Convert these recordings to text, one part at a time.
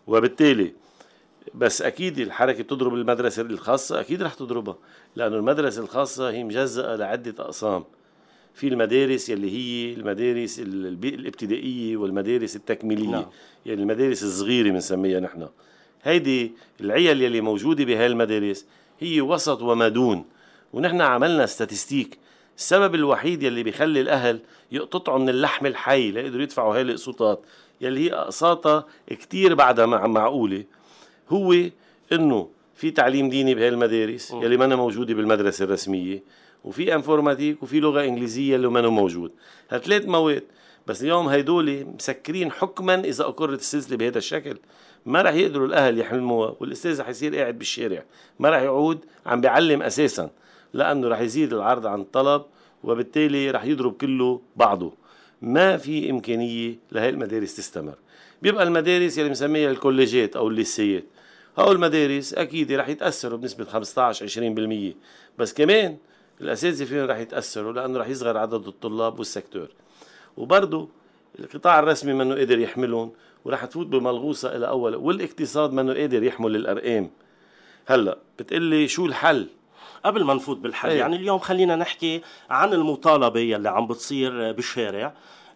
وبالتالي بس أكيد الحركة بتضرب المدرسة الخاصة، أكيد رح تضربها، لأنه المدرسة الخاصة هي مجزأة لعدة أقسام. في المدارس يلي هي المدارس الابتدائية والمدارس التكميلية. نعم. يعني المدارس الصغيرة بنسميها نحن. هيدي العيال يلي موجودة بهاي المدارس هي وسط وما دون، ونحن عملنا ستاتستيك. السبب الوحيد يلي بيخلي الأهل يقطعوا من اللحم الحي ليقدروا يدفعوا هاي الأقساطات يلي هي أقساطها كتير بعدها معقولة، هو إنه في تعليم ديني بهاي المدارس يلي ما موجودة بالمدرسة الرسمية، وفي انفورماتيك وفي لغة انجليزية اللي ما موجود. هالثلاث مواد بس اليوم هيدول مسكرين حكما اذا اقرت السلسلة بهذا الشكل. ما رح يقدروا الاهل يحلموها، والاستاذ رح يصير قاعد بالشارع، ما رح يعود عم بيعلم اساسا، لانه رح يزيد العرض عن الطلب، وبالتالي رح يضرب كله بعضه. ما في امكانية لهي المدارس تستمر. بيبقى المدارس اللي مسميها الكوليجات او الليسيات، هؤلاء المدارس اكيد رح يتاثروا بنسبة 15-20%، بس كمان الأساتذة فيهم رح يتأثروا لأنه رح يصغر عدد الطلاب والسكتور، وبرضه القطاع الرسمي منه قادر يحملهم، ورح تفوت بملغوصة إلى أول، والاقتصاد منه قادر يحمل الأرقام. هلأ بتقلي شو الحل؟ قبل ما نفوت بالحل يعني اليوم خلينا نحكي عن المطالبة يلي عم بتصير بالشارع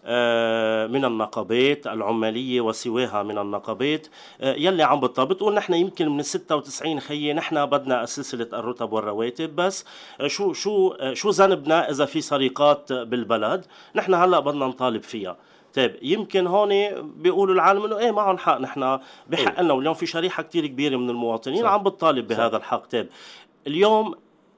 من النقابات العمالية وسواها من النقابات يلي عم بتطالب. نحن يمكن من 96 خيي نحن بدنا سلسلة الرتب والرواتب، بس شو ذنبنا إذا في سرقات بالبلد؟ نحن هلأ بدنا نطالب فيها. طيب يمكن هون بيقولوا العالم انه ايه معهم حق، نحن بحق لنا، واليوم في شريحة كتير كبيرة من المواطنين عم بتطالب بهذا الحق. طيب اليوم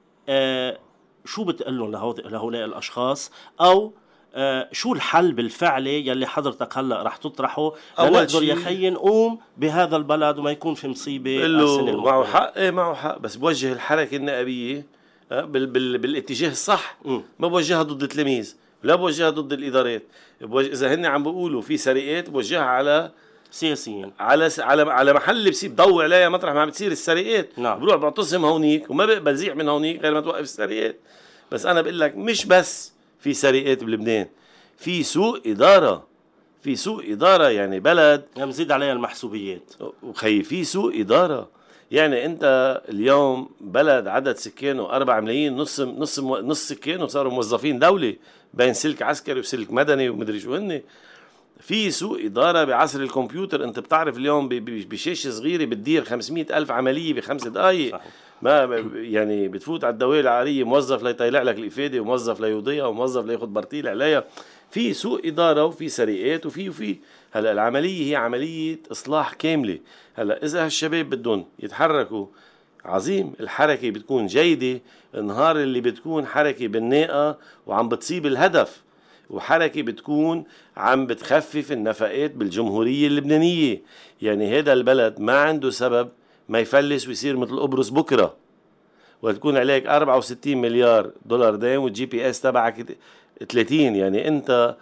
شو بتقلن لهؤلاء الأشخاص، أو شو الحل بالفعلي يلي حضرتك هلأ رح تطرحه لنقدر يا خي نقوم بهذا البلد وما يكون في مصيبة السنة المقبلة؟ معه حق، معه حق، بس بوجه الحركة النقابية بالاتجاه الصح. ما بوجهها ضد التلاميذ، لا بوجهها ضد الإدارات. إذا هن عم بيقولوا في سرقات بوجهها على سياسيين، على محل اللي بصير بضوي عليها مطرح ما عم بتصير السرقات. نعم. بروح بعتصم هونيك وما بقبل زيح من هونيك غير ما توقف السرقات. بس أنا بقول لك مش بس في سرقات بلبنان، في سوء إدارة، في سوء إدارة. يعني بلد مزيد عليها المحسوبيات وخي في سوء إدارة. يعني أنت اليوم بلد عدد سكانه 4 ملايين، نص سكانه صاروا موظفين دولة بين سلك عسكري وسلك مدني ومدري شو هن. في سوء إدارة بعصر الكمبيوتر. أنت بتعرف اليوم بشاشة صغيرة بتدير 500 ألف عملية ب5 دقايق. ما يعني بتفوت على الدوائر العارية موظف ليطلع لك الإفادة، وموظف ليوضيها، وموظف لياخد برتيل عليها. في سوء إدارة وفي سرقات وفي هلا العملية هي عملية إصلاح كاملة. هلا إذا هالشباب بدهم يتحركوا عظيم، الحركة بتكون جيدة النهار اللي بتكون حركة بناءة وعم بتصيب الهدف، وحركة بتكون عم بتخفف النفقات بالجمهورية اللبنانية. يعني هذا البلد ما عنده سبب ما يفلس ويصير مثل قبرص بكرة، وتكون عليك 64 مليار دولار دين والجي بي اس تبعك 30. يعني انت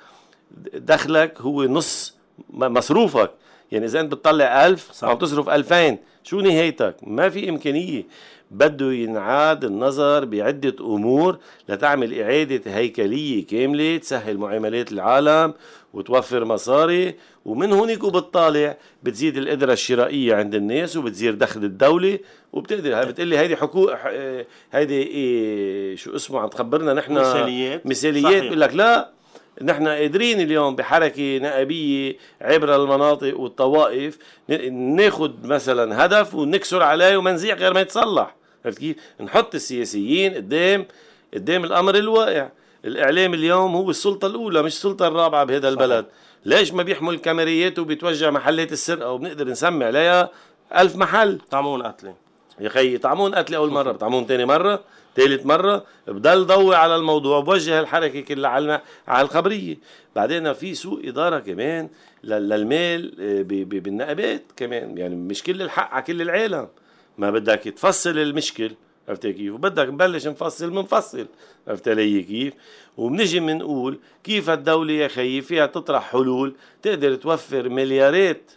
دخلك هو نص مصروفك. يعني اذا انت بتطلع 1000 عم تصرف 2000، شو نهايتك؟ ما في امكانية. بده ينعاد النظر بعدة امور لتعمل اعادة هيكلية كاملة تسهل معاملات العالم وتوفر مصاري، ومن هونيك وبتطالع بتزيد القدرة الشرائية عند الناس وبتزيد دخل الدولة وبتقدر. بتقلي هيدي حقوق، هيدي إيه شو اسمه عم تخبرنا نحن مثاليات. بقول لك لا، نحن قادرين اليوم بحركة نقابية عبر المناطق والطوائف ناخد مثلا هدف ونكسر عليه وما نزيع غير ما يتصلح. عرفت كيف؟ نحط السياسيين قدام الأمر الواقع. الإعلام اليوم هو السلطة الأولى مش السلطة الرابعة بهذا البلد. ليش ما بيحمل كاميريات وبيتوجه محلات السرقة وبنقدر نسمي عليها 1000 محل؟ طعمون قتلة يا خي، طعمون قتلة أول مرة، بطعمون تاني مرة، ثالث مرة، بضل ضوي على الموضوع، بوجه الحركة كلها على الخبرية. بعدين في سوء إدارة كمان للمال بالنقابات كمان. يعني مش كل الحق على كل العالم، ما بدك تفصل المشكل. عرفت كيف؟ وبدك نبلش منفصل. عرفت علي كيف؟ وبنجي بنقول كيف الدولة يا خيي فيها تطرح حلول تقدر توفر مليارات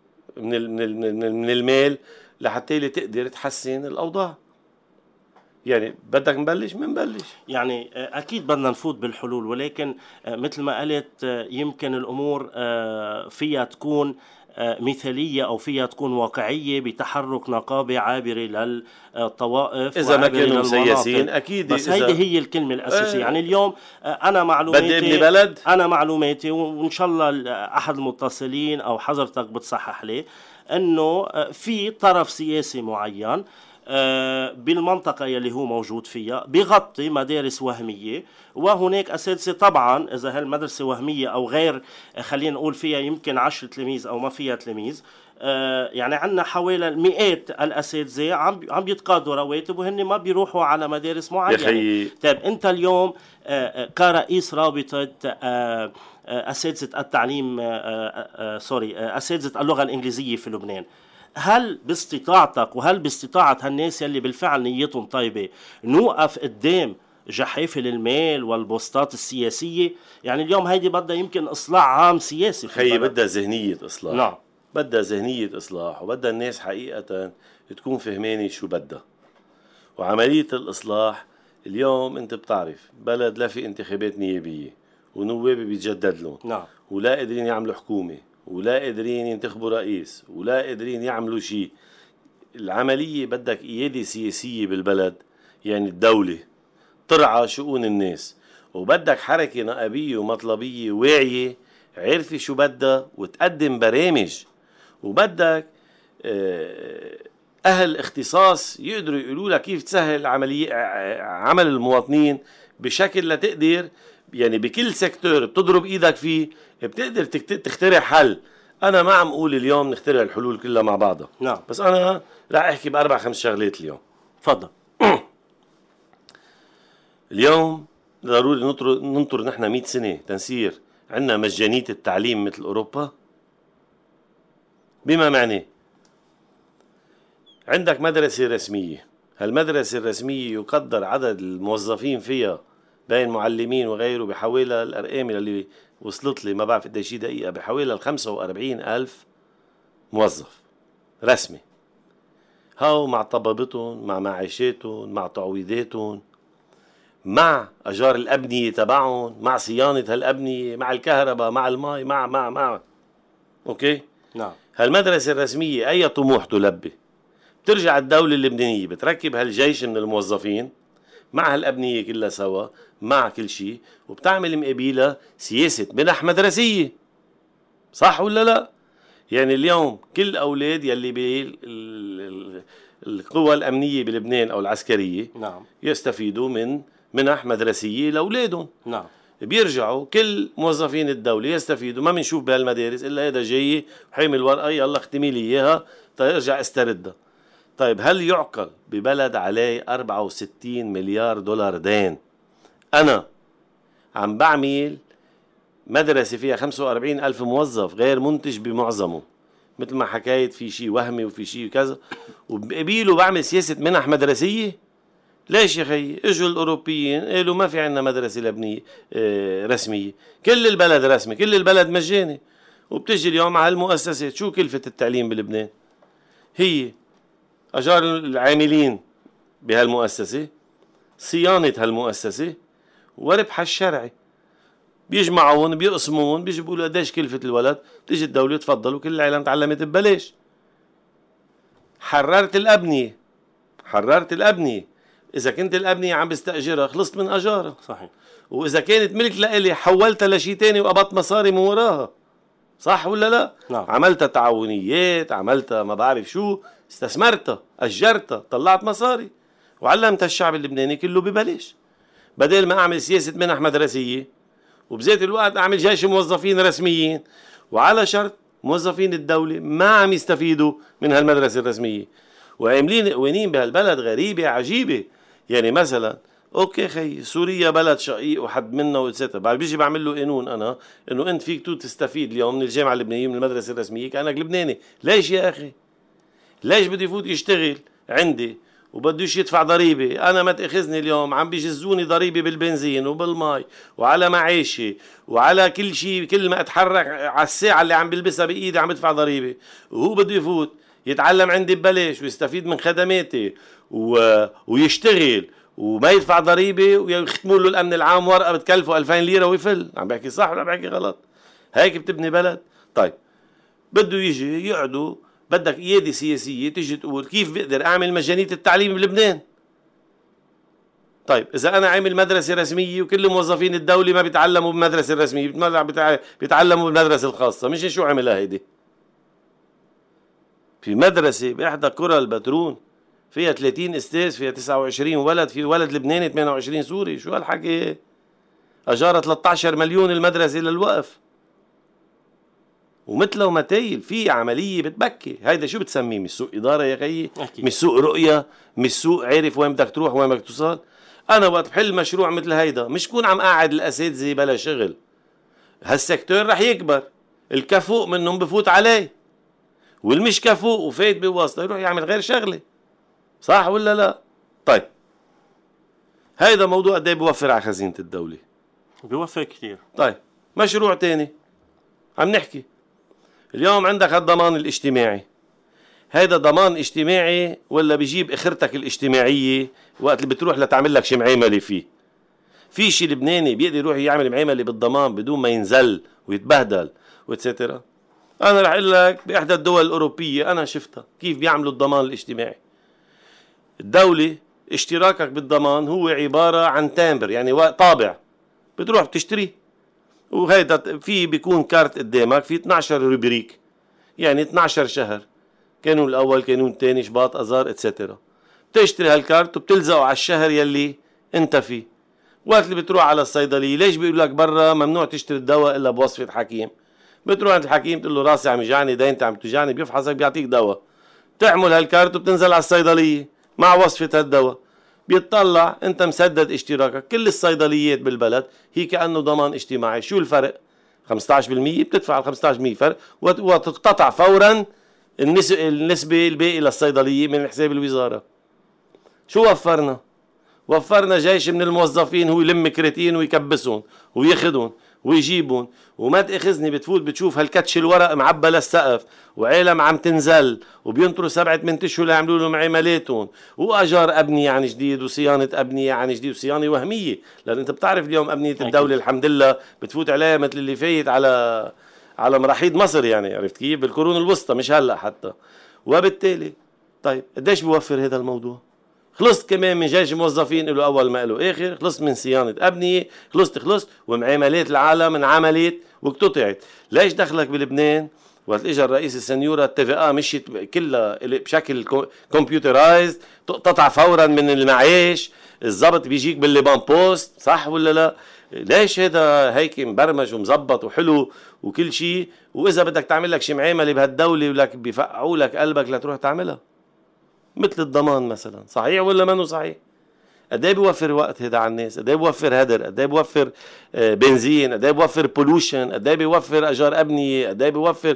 من المال لحتى تقدر تحسن الأوضاع. يعني بدك نبلش منبلش. يعني أكيد بدنا نفوت بالحلول، ولكن مثل ما قلت يمكن الأمور فيها تكون مثالية أو فيها تكون واقعية بتحرك نقابة عابرة للطوائف إذا ما كانوا مسيسين أكيد. بس هيدي هي الكلمة الأساسية. يعني اليوم أنا معلوماتي بدي ابني بلد، أنا معلوماتي وإن شاء الله أحد المتصلين أو حضرتك بتصحح لي أنه في طرف سياسي معين بالمنطقة يلي هو موجود فيها بيغطي مدارس وهمية، وهناك أساتذة طبعا إذا هالمدرسة وهمية أو غير خلينا نقول فيها يمكن 10 تلاميذ أو ما فيها تلاميذ، يعني عندنا حوالي مئات الأساتذة عم بيتقاضوا رواتب وهن ما بيروحوا على مدارس معينة. طيب أنت اليوم كرئيس رابطة أساتذة التعليم أساتذة اللغة الإنجليزية في لبنان، هل باستطاعتك وهل باستطاعة هالناس يلي بالفعل نيتهم طيبة نوقف قدام جحافل المال والبوستات السياسية؟ يعني اليوم هيدي بدها يمكن إصلاح عام سياسي في البلد. بدها ذهنية إصلاح. نعم، بدها ذهنية إصلاح، وبدها الناس حقيقة تكون فهماني شو بدها. وعملية الإصلاح اليوم أنت بتعرف بلد لا في انتخابات نيابية ونواب بيتجدد لهم، نعم، ولا قادرين يعملوا حكومة، ولا قادرين ينتخبوا رئيس، ولا قادرين يعملوا شيء. العملية بدك قيادة سياسية بالبلد، يعني الدولة ترعى شؤون الناس، وبدك حركة نقابية ومطلبية واعية عارفة شو بدها وتقدم برامج، وبدك أهل اختصاص يقدروا يقولوا لك كيف تسهل عمل المواطنين بشكل لتقدر يعني بكل سيكتور بتضرب ايدك فيه بتقدر تخترع حل. انا ما عم اقول اليوم نخترع الحلول كلها مع بعضها، نعم، بس انا راح احكي باربع خمس شغلات اليوم. تفضل. اليوم ضروري ننطر نحن 100 سنة تنصير عندنا مجانية التعليم مثل اوروبا؟ بما معناه عندك مدرسة رسمية، هالمدرسة الرسمية يقدر عدد الموظفين فيها بين معلمين وغيره بحوالي الأرقام اللي وصلت لي ما بعرف قد شي دقيقة، بحوالي 45,000 موظف رسمي، هاو مع طبابتهم مع معاشاتهم مع تعويضاتهم مع أجار الأبنية تبعهم مع صيانة هالأبنية مع الكهرباء مع الماء مع أوكي؟ نعم. هالمدرسة الرسمية أي طموح تلبي؟ بترجع الدولة اللبنانية بتركب هالجيش من الموظفين مع هالأبنية كلها سوا مع كل شيء، وبتعمل مقابلها سياسة منح مدرسية، صح ولا لا؟ يعني اليوم كل أولاد يلي بالقوى الأمنية بلبنان أو العسكرية نعم يستفيدوا من منح مدرسية لأولادهم. نعم. بيرجعوا كل موظفين الدولة يستفيدوا، ما بنشوف بهالمدارس إلا هذا جاي حامل ورقة يلا اختمي لي إياها ترجع استردها. طيب هل يعقل ببلد عليه 64 مليار دولار دين أنا عم بعمل مدرسة فيها 45,000 موظف غير منتج بمعظمه، مثل ما حكايت في شيء وهمي وفي شيء كذا، وبقبيله بعمل سياسة منح مدرسية؟ ليش يا خي؟ اجوا الأوروبيين قالوا ما في عنا مدرسة لبنية رسمية، كل البلد رسمي كل البلد مجاني. وبتجي اليوم على المؤسسات شو كلفة التعليم بلبنان؟ هي أجار العاملين بهالمؤسسة، صيانة هالمؤسسة، وربح الشرعي. بيجمعون بيقسمون بيجي بيقولوا قديش كلفة الولد، بتيجي الدولة تفضل وكل العالم تعلمت ببلاش. حررت الأبنية، إذا كنت الأبنية عم بستأجرها خلصت من أجارها، صحيح. وإذا كانت ملك لإلي حولتها لشي تاني وقبضت مصاري من وراها، صح ولا لا؟ نعم. عملتها تعاونيات، عملتها ما بعرف شو، استثمرتها، أجرتها، طلعت مصاري وعلمت الشعب اللبناني كله ببلاش، بدل ما أعمل سياسة منح مدرسية وبذات الوقت أعمل جيش موظفين رسميين، وعلى شرط موظفين الدولة ما عم يستفيدوا من هالمدرسة الرسمية، وعاملين قوانين بهالبلد غريبة عجيبة. يعني مثلا اوكي خي سوريا بلد شقيق وحد منا واتستر، بعد بيجي بعمل له قانون انا انه انت فيك تستفيد اليوم من الجامعه اللبنانيه من المدرسه الرسميه كانك لبناني. ليش يا اخي؟ ليش بده يفوت يشتغل عندي وبدوش يدفع ضريبه؟ انا ما تاخذني اليوم عم بيجزوني ضريبه بالبنزين وبالماء وعلى معيشي وعلى كل شيء، كل ما اتحرك على الساعه اللي عم بلبسها بايدي عم بدفع ضريبه، وهو بده يفوت يتعلم عندي ببلاش ويستفيد من خدماتي ويشتغل وما يدفع ضريبه ويختموا له الامن العام ورقه بتكلفه 2000 ليره ويفل. عم بحكي صح ولا عم بحكي غلط؟ هيك بتبني بلد؟ طيب بده يجي يقعدوا، بدك قيادة سياسية تيجي تقول كيف بقدر أعمل مجانية التعليم بلبنان. طيب إذا أنا عامل مدرسة رسمية وكل موظفين الدولة ما بيتعلموا بالمدرسة الرسمية، بيتعلموا بالمدرسة الخاصة، مش شو عملها هيدي؟ في مدرسة بإحدى قرى البترون فيها 30 أستاذ، فيها 29 ولد، في ولد لبناني 28 سوري، شو هالحكي؟ أجارة 13 مليون المدرسة للوقف، ومثله متايل في عملية بتبكي. هيدا شو بتسميه؟ مش سوء إدارة يا خيي؟ مش سوء رؤية؟ مش سوء عارف وين بدك تروح وين بدك توصل؟ أنا وقت بحل مشروع مثل هيدا مش كون عم قاعد الأساتذة بلا شغل، هالسكتور رح يكبر، الكفوء منهم بفوت عليه، والمش كفوء وفايت بواسطة يروح يعمل غير شغلة. صح ولا لا؟ طيب هيدا موضوع قد ايه بيوفر على خزينة الدولة؟ بيوفر كتير. طيب مشروع تاني عم نحكي اليوم، عندك الضمان الاجتماعي. هيدا ضمان اجتماعي ولا بيجيب اخرتك الاجتماعية وقت اللي بتروح لتعمل لك شي معاملة فيه؟ في شي لبناني بيقدر يروح يعمل معاملة بالضمان بدون ما ينزل ويتبهدل واتسترا؟ انا رح اقول لك باحدى الدول الاوروبية انا شفتها كيف بيعملوا الضمان الاجتماعي. الدولة اشتراكك بالضمان هو عبارة عن تامبر، يعني طابع بتروح بتشتريه، وهيدا في بيكون كارت قدامك في 12 روبريك، يعني 12 شهر، كانون الاول كانون الثاني شباط اذار اتسترا. بتشتري هالكارت وبتلزقه على الشهر يلي انت فيه. وقت اللي بتروح على الصيدلية ليش بيقول لك برا ممنوع تشتري الدواء الا بوصفة حكيم؟ بتروح عند الحكيم تقول له راسي عم يجعني، دينتي عم توجعني، بيفحصك بيعطيك دواء، بتعمل هالكارت وبتنزل على الصيدلية مع وصفة هالدواء، بيطلع انت مسدد اشتراكك. كل الصيدليات بالبلد هي كأنه ضمان اجتماعي. شو الفرق؟ 15% بتدفع ال 15% فرق وتقتطع فورا النسبة الباقي للصيدلية من حساب الوزارة. شو وفرنا؟ وفرنا جيش من الموظفين هو يلم كريتين ويكبسون وياخدون ويجيبون، وما تأخذني بتفوت بتشوف هالكتش الورق معبى للسقف، وعالم عم تنزل وبينطروا 7-8 اشهر ليعملوا لهم عملاتهم، واجار ابنيه عن جديد، وصيانه ابنيه عن جديد، وصيانه وهميه، لان انت بتعرف اليوم ابنيه الدوله الحمد لله بتفوت عليها مثل اللي فايت على مراحيض مصر، يعني عرفت كيف؟ بالقرون الوسطى مش هلا حتى. وبالتالي طيب قديش بيوفر هذا الموضوع؟ خلصت كمان من جيش موظفين له اول ما له اخر، خلصت من صيانه ابنيه، خلصت ومعاملات العالم انعملت واقتطعت. ليش دخلك بلبنان وقت اجى الرئيس السنيوره التي مشيت كلها بشكل كمبيوترايز، تقطع فورا من المعاش، الضبط بيجيك بالليبان بوست، صح ولا لا؟ ليش هذا هيك مبرمج ومزبط وحلو وكل شيء، واذا بدك تعمل لك شي معامله بهالدوله ولك بيفقعوا لك قلبك لتروح تعملها؟ مثل الضمان مثلا، صحيح ولا منو صحيح؟ قد ايه بيوفر وقت هذا على الناس؟ قد ايه بيوفر هدر؟ قد ايه بيوفر بنزين؟ قد ايه بيوفر بولوشن؟ قد ايه بيوفر اجار ابنيه؟ قد ايه بيوفر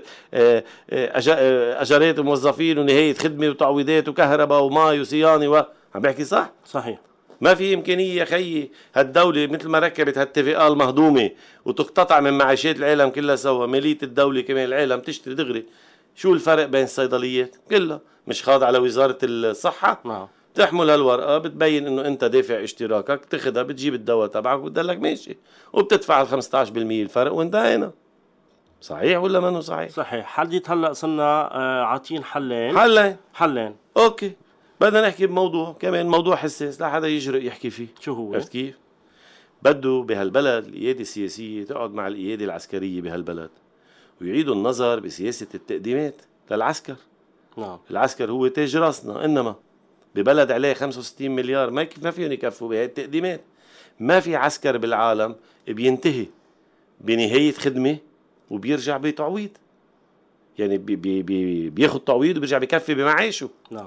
اجارات موظفين ونهايه خدمه وتعويضات وكهرباء وماء وصيانه عم بحكي صح؟ صحيح. ما في امكانيه يا خيي هالدوله مثل ما ركبت هالاتفاقات المهضومه وتقتطع من معاشات العالم كلها سوا، ماليه الدوله كمان العالم تشتري دغري. شو الفرق بين الصيدليات؟ كلها مش خاضعه على وزاره الصحه؟ نعم. بتحمل هالورقه بتبين انه انت دافع اشتراكك، تاخذها بتجيب الدواء تبعك وبتضلك ماشي، وبتدفع ال 15% الفرق وانتهينا. صحيح ولا منو صحيح؟ صحيح. حديت هلا صرنا عاطين حلين. اوكي، بدنا نحكي بموضوع كمان، موضوع حساس لا حدا يجرؤ يحكي فيه. شو هو؟ عرفت كيف؟ بده بهالبلد القياده السياسيه تقعد مع القياده العسكريه بهالبلد ويعيدوا النظر بسياسه التقديمات للعسكر. نعم. العسكر هو تاج راسنا، انما ببلد عليه 65 مليار ما فيهم يكفوا بهي التقديمات. ما في عسكر بالعالم بينتهي بنهاية خدمة وبيرجع بتعويض، يعني بياخد تعويض وبيرجع بكفي بمعاشه. نعم.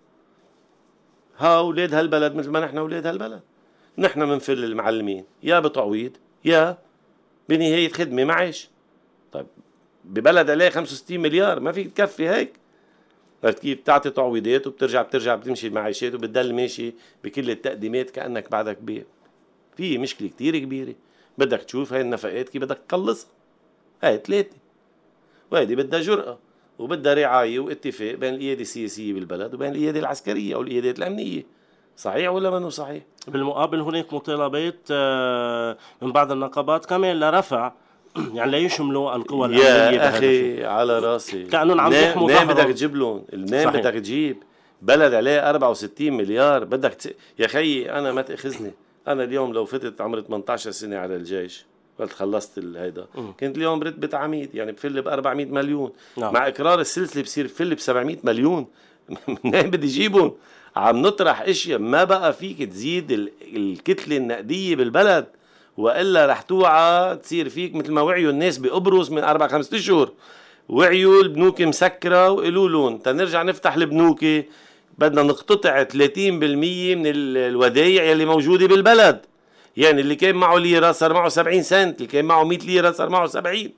أولاد هالبلد مثل ما نحن أولاد هالبلد، نحن منفل المعلمين يا بتعويض يا بنهاية خدمة معاش. طيب ببلد عليه 65 مليار ما فيك تكفي هيك. عرفت كيف؟ بتعطي تعويضات وبترجع بتمشي المعاشات وبتضل ماشي بكل التقديمات كأنك بعدك بيع. في مشكلة كتير كبيرة، بدك تشوف هاي النفقات كيف بدك تقلصها. هاي 3، وهيدي بدها جرأة وبدها رعاية واتفاق بين القيادة السياسية بالبلد وبين القيادة العسكرية أو القيادات الأمنية. صحيح ولا منو صحيح؟ بالمقابل هناك مطالبات من بعض النقابات كمان لرفع يعني لا يشملوا القوى الأمنية يا أخي على راسي، كأنهم عم يحموا نام ظهرهم. بدك تجيب لهم النام، بدك تجيب بلد عليه 64 مليار بدك يا خيي أنا ما تأخذني، أنا اليوم لو فتت عمري 18 سنة على الجيش قلت خلصت هيدا كنت اليوم برتبة عميد، يعني بفل ب 400 مليون. نعم. مع إقرار السلسلة بصير بفل ب 700 مليون. منين بدي جيبهم؟ عم نطرح اشياء ما بقى فيك تزيد الكتلة النقدية بالبلد، وإلا رح توعى تصير فيك مثل ما وعيوا الناس بقبرص من 4-5 أشهر. وعيوا البنوك مسكرة وقالوا لهم تنرجع نفتح البنوك بدنا نقتطع 30% من الودايع يلي موجودة بالبلد. يعني اللي كان معه ليرة صار معه 70 سنت، اللي كان معه 100 ليرة صار معه 70.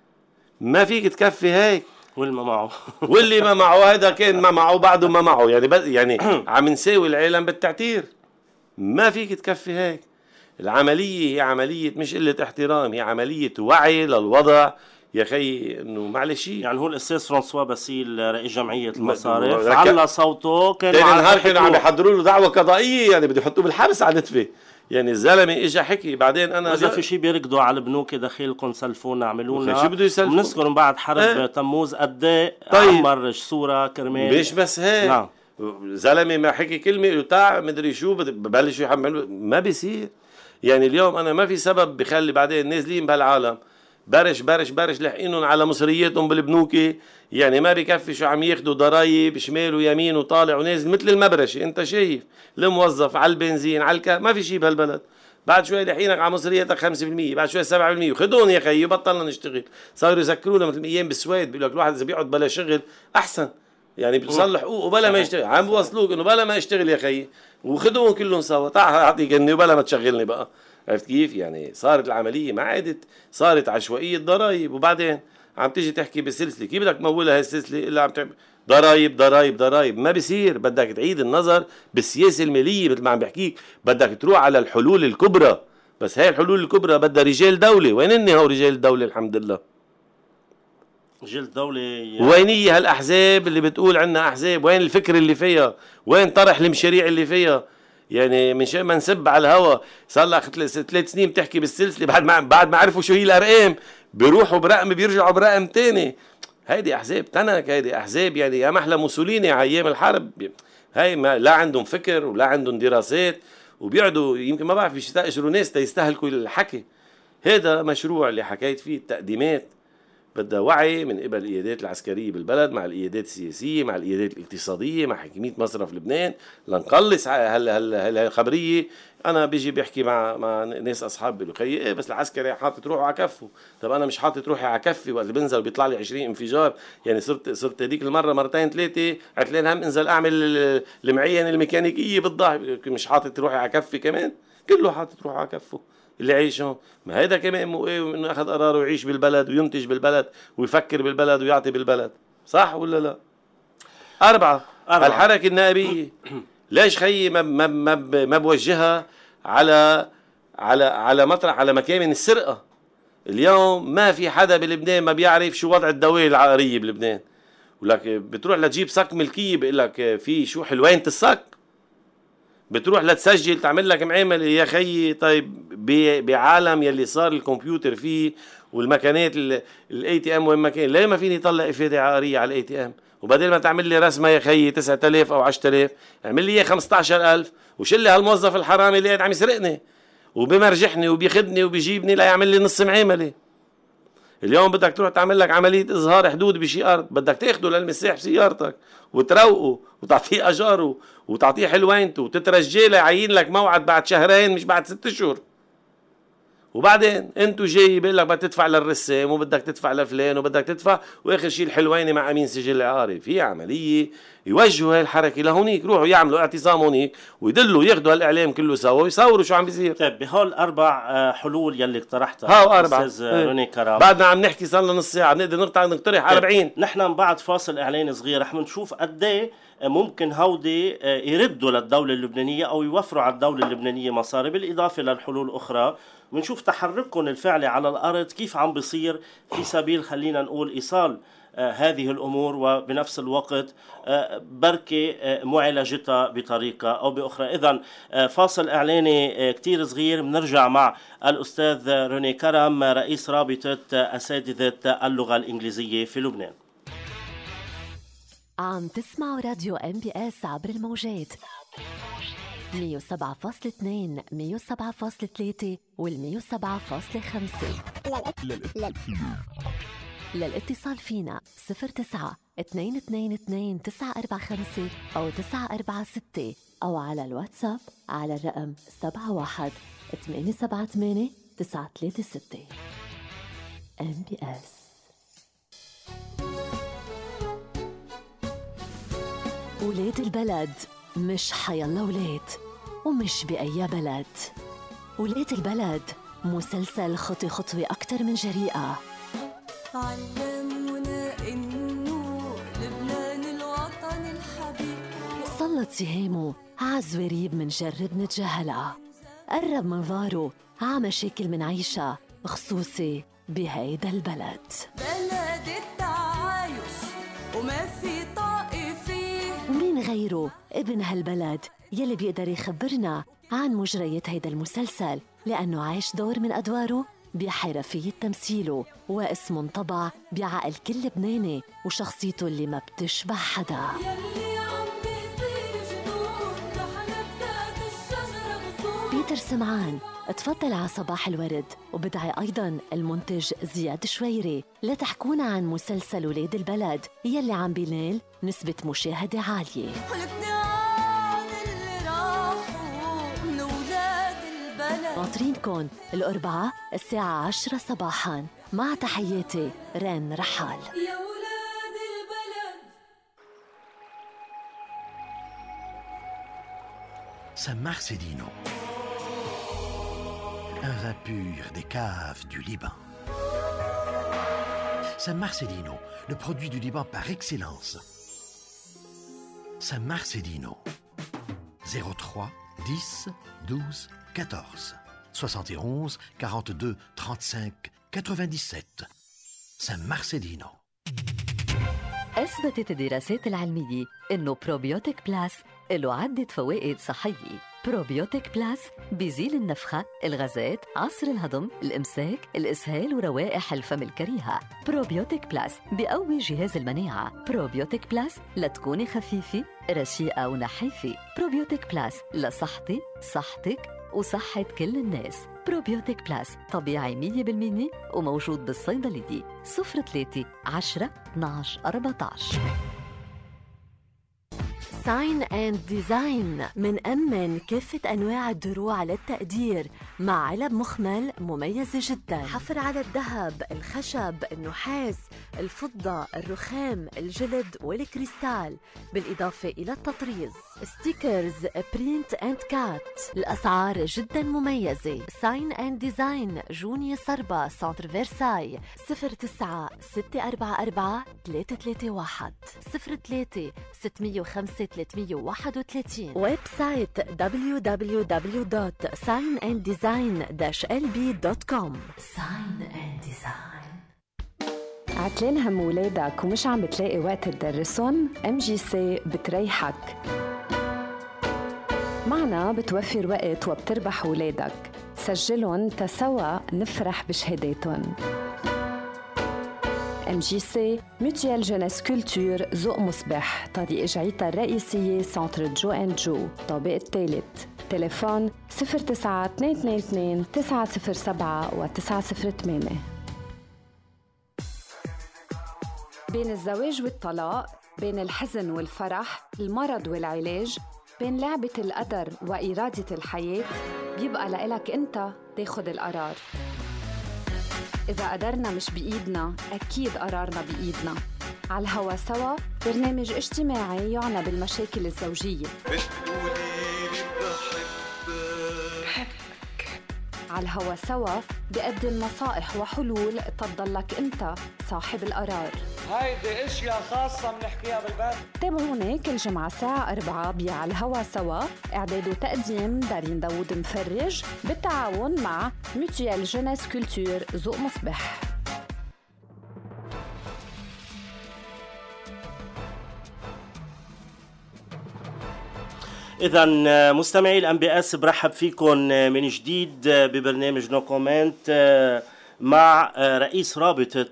ما فيك تكفي هيك. واللي ما معه واللي ما معه هذا كان ما معه بعده ما معه، يعني عم نساوي العالم بالتعتير. ما فيك تكفي هيك. العملية هي عملية مش قلة احترام، هي عملية وعي للوضع يا خي. انه معلش يعني هو الاستاذ فرانسوا باسيل رئيس جمعية المصارف على صوته تاني نهار كانوا عم يحضروا له دعوة قضائية، يعني بده يحطوه بالحبس على نتفة. يعني الزلمه اجى حكي بعدين انا اذا في شيء بيركضوا على البنوك دخيلكم سلفونا اعملوا لنا شو بده يسلفوا؟ بنذكر من بعد حرب تموز قد ايه طيب. عمر صوره كرمال مش بس هيك. نعم. زلمه ما حكي كلمه تاع مدري شو ببلشوا يحملوا. ما بيصير. يعني اليوم انا ما في سبب بخلي بعدين نازلين بهالعالم برش لحقينهم على مصرياتهم بالبنوك. يعني ما بكفي شو عم ياخدوا ضرايب شمال ويمين وطالع ونازل مثل المبرشة. انت شايف الموظف على البنزين على ما في شيء بهالبلد. بعد شوي لحقينك على مصرياتك 5%، بعد شوي 7%، خدون يا خيي بطلنا نشتغل. صاروا يذكرونا مثل ايام بالسويد بيقول لك الواحد اذا بيقعد بلا شغل احسن، يعني بيوصل حقوقه بلا ما يشتغل. عم بوصلوك انه بلا ما يشتغل يا خيي وخدوهم كلهم سوا، تعال اعطيك اني وبلا ما تشغلني بقى. عرفت كيف؟ يعني صارت العملية ما عادت، صارت عشوائية ضرائب. وبعدين عم تيجي تحكي بالسلسلة، كيف بدك تمولها هاي السلسلة إلا عم تعمل ضرائب؟ ما بيصير. بدك تعيد النظر بالسياسة المالية مثل ما عم بحكيك، بدك تروح على الحلول الكبرى. بس هاي الحلول الكبرى بدها رجال دولة. وين هو رجال الدولة؟ الحمد لله رجال الدولة يعني. وين هي هالأحزاب اللي بتقول عنا أحزاب؟ وين الفكر اللي فيها؟ وين طرح المشاريع اللي فيها؟ يعني من شيء ما نسب على الهوا. صار لها 3 سنين بتحكي بالسلسله، بعد ما عرفوا شو هي الارقام بيروحوا برقم بيرجعوا برقم تاني. هيدي احزاب تنك، هيدي احزاب يعني يا محلى موسوليني على ايام الحرب. هاي ما لا عندهم فكر ولا عندهم دراسات، وبيقعدوا يمكن ما بعرف يستاجروا ناس تيستهلكوا الحكي. هذا مشروع اللي حكيت فيه التقديمات بدها وعي من قبل القيادات العسكرية بالبلد مع القيادات السياسية مع القيادات الاقتصادية مع حكومة مصرف لبنان لنقلص هالخبرية. أنا بيجي بيحكي مع ناس أصحاب بيقولوا خيي إيه بس العسكري حاطط روحه على كفه. طب أنا مش حاطط روحي على كفي وقت بنزل وبيطلع لي 20 انفجار. يعني صرت هذيك المرة مرتين 3 عتلين هم انزل أعمل المعين الميكانيكية بالضاحي، مش حاطط روحي على كفي كمان. كله حاطط روحه على كفه اللي عايش هون. ما هيدا كمان مو ايه انه اخذ قراره ويعيش بالبلد وينتج بالبلد ويفكر بالبلد ويعطي بالبلد. صح ولا لا؟ 4 الحركة النائبية ليش خيي ما بوجهها على مطرح على مكامن السرقة. اليوم ما في حدا بلبنان ما بيعرف شو وضع الدوائر العقارية بلبنان. ولك بتروح لتجيب صك ملكية بيقول لك في شو حلوينة الصك. بتروح لتسجل تعمل لك معامله يا خيي. طيب بعالم يلي صار الكمبيوتر فيه والمكانات الاي تي ام وين ما كان، ليه ما فيني اطلع افاده عقاريه على الاي تي ام؟ وبدل ما تعمل لي رسمه يا خيي 9000 او 10000 اعمل لي 15000 وشيل لي هالموظف الحرامي اللي قاعد عم يسرقني وبمرجحني وبياخذني وبيجيبني ليعمل لي نص معامله. اليوم بدك تروح تعمل لك عملية إظهار حدود بشي أرض، بدك تاخده للمساح بسيارتك وتروقه وتعطيه أجاره وتعطيه حلوينته وتترجيه ليعين لك موعد بعد 2 مش بعد 6 أشهر. وبعدين انتو جاي بيقول لك بدك تدفع للرسام وبدك تدفع لفلان وبدك تدفع، واخر شيء الحلوينه مع امين سجل عاري. في عمليه يوجهوا هاي الحركه لهونيك، يروحوا يعملوا اعتصام هونيك ويدلوا ياخذوا هالاعلام كله سوا ويصوروا شو عم بيصير. طيب بهول 4 حلول يلي اقترحتها هاو 4 استاذ روني كرام، بعدنا عم نحكي صار لنا نص ساعه بنقدر نقترح 40. نحن من بعد فاصل اعلاني صغير رح نشوف قد ايه ممكن هودي يردوا للدوله اللبنانيه او يوفروا على الدوله اللبنانيه مصاري بالاضافه للحلول الاخرى، ونشوف تحركهم الفعلي على الارض كيف عم بيصير في سبيل خلينا نقول ايصال هذه الأمور، وبنفس الوقت بركي معالجتها بطريقة أو بأخرى. إذن فاصل إعلاني كتير صغير، بنرجع مع الأستاذ روني كرم رئيس رابطة أساتذة اللغة الإنجليزية في لبنان. عم تسمعوا راديو MBS عبر الموجات 107.2 107.3 وال107.5. للاتصال فينا 09 222 945 أو 946 أو على الواتساب على الرقم 71 878 936. MBS. ولاد البلد مش حيالله ولاد، ومش بأي بلد. ولاد البلد مسلسل خطوة خطوة أكتر من جريئة. علمونا إنه لبنان الوطن الحبيب. سلط سهامه عالزواريب منجرب نتجاهلها، قرب منظاره عمشاكل منعيشها خصوصي بهيدا البلد. بلد التعايش وما في طائفي، ومين غيره ابن هالبلد يلي بيقدر يخبرنا عن مجريات هيدا المسلسل، لأنه عايش دور من أدواره بحرفية تمثيله، واسمه انطبع بعقل كل لبناني، وشخصيته اللي ما بتشبه حدا. يلي عم بيصير جنون رح نبتات الشجرة غصون. بيتر سمعان تفضل على صباح الورد، وبدعي أيضاً المنتج زياد شويري لتحكونا عن مسلسل ولاد البلد يلي عم بينال نسبة مشاهدة عالية. ناطرينكن الأربعاء الساعة 10 صباحاً، مع تحياتي رين رحال. يا ولاد البلد. San Marcelino, un vin pur des caves du Liban. San Marcelino, le produit du Liban par excellence. San Marcelino, 03 10 12 14 71 42 35 97. San Marcelino. أثبتت الدراسات العلمية إنه بروبيوتيك بلاس له عدة فوائد صحية. بروبيوتيك بلاس بيزيل النفخة، الغازات، عصر الهضم، الإمساك، الإسهال وروائح الفم الكريهة. بروبيوتيك بلاس بيقوي جهاز المناعة. بروبيوتيك بلاس لتكوني خفيفة، رشيقة ونحيفة. بروبيوتيك بلاس لصحتي، صحتك وصحة كل الناس. بروبيوتيك بلاس طبيعي 100% وموجود بالصيدلية 03 10 12 14. ساين اند ديزاين من كافة أنواع الدروع للتقدير مع علب مخمل مميزة جدا. حفر على الذهب، الخشب، النحاس، الفضة، الرخام، الجلد والكريستال، بالإضافة إلى التطريز. ستيكرز، برينت اند كات. الأسعار جدا مميزة. ساين اند ديزاين، جونيا صربا، سنتر فرساي. 09 644 331 03 605 331. ويب سايت www.signanddesign-lb.com. Sign and Design. عتلان هم ولادك ومش عم بتلاقي وقت تدرسهم؟ MGC بتريحك. معنا بتوفر وقت وبتربح ولادك. سجلهم تسوا نفرح بشهاداتهم. MGC Mutuelle Jeunesse Culture ذوق مصبح، طريق جعيتا الرئيسية سنتر جو اند جو، طابق الثالث. تليفون 09 222 907 و 908. بين الزواج والطلاق، بين الحزن والفرح، المرض والعلاج، بين لعبة القدر وإرادة الحياة، بيبقى لإلك أنت تاخد القرار. إذا قدرنا مش بإيدنا، أكيد قرارنا بإيدنا. على الهوا سوا، برنامج اجتماعي يعنى بالمشاكل الزوجية. على الهوا سوا بقدم نصائح وحلول تضلك أنت صاحب القرار. هيدي اشياء خاصة بنحكيها بالبث. تابعونا كل جمعة الساعة 4 على الهوا سوا، إعداد وتقديم دارين داود مفرج بالتعاون مع Mutuelle Jeunesse Culture ذوق مصبح. إذا مستمعي الأم بي اس برحب فيكم من جديد ببرنامج نو كومنت مع رئيس رابطة